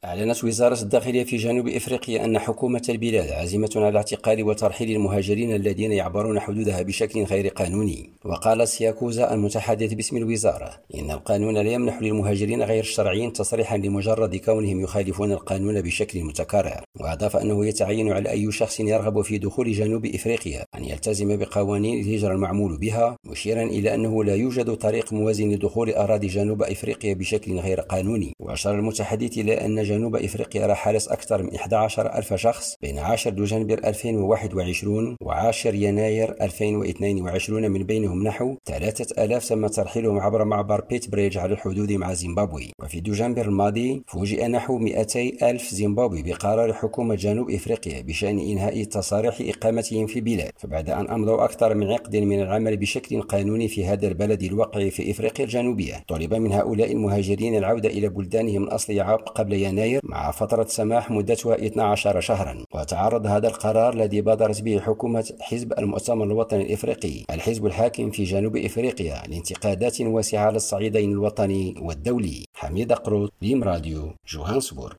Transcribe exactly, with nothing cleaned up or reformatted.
أعلنت وزارة الداخلية في جنوب إفريقيا أن حكومة البلاد عازمة على اعتقال وترحيل المهاجرين الذين يعبرون حدودها بشكل غير قانوني. وقال سياكوزا المتحدث باسم الوزارة إن القانون لا يمنح للمهاجرين غير الشرعيين تصريحا لمجرد كونهم يخالفون القانون بشكل متكرر. وأضاف أنه يتعين على أي شخص يرغب في دخول جنوب إفريقيا أن يلتزم بقوانين الهجرة المعمول بها، مشيرا إلى أنه لا يوجد طريق موازي لدخول أراضي جنوب إفريقيا بشكل غير قانوني. وأشار المتحدث إلى أن جنوب إفريقيا رحلت أكثر من أحد عشر ألف شخص بين عاشر دجنبر ألفين وواحد وعشرين وعاشر يناير ألفين واثنين وعشرين، من بينهم نحو ثلاثة آلاف تم ترحيلهم عبر معبر بيت بريدج على الحدود مع زيمبابوي. وفي دجنبر الماضي فوجئ نحو مئتي ألف زيمبابوي بقرار حكومة جنوب إفريقيا بشأن إنهاء تصاريح إقامتهم في البلاد، فبعد أن أمضوا أكثر من عقد من العمل بشكل قانوني في هذا البلد الواقع في إفريقيا الجنوبية، طلب من هؤلاء المهاجرين العودة إلى بلدانهم الأصلية قبل يناير مع فترة سماح مدتها اثنا عشر شهرا. وتعرض هذا القرار الذي بادرت به حكومة حزب المؤتمر الوطني الإفريقي الحزب الحاكم في جنوب إفريقيا لانتقادات واسعة على الصعيدين الوطني والدولي. حميد قروط، بيم راديو، جوهانسبورغ.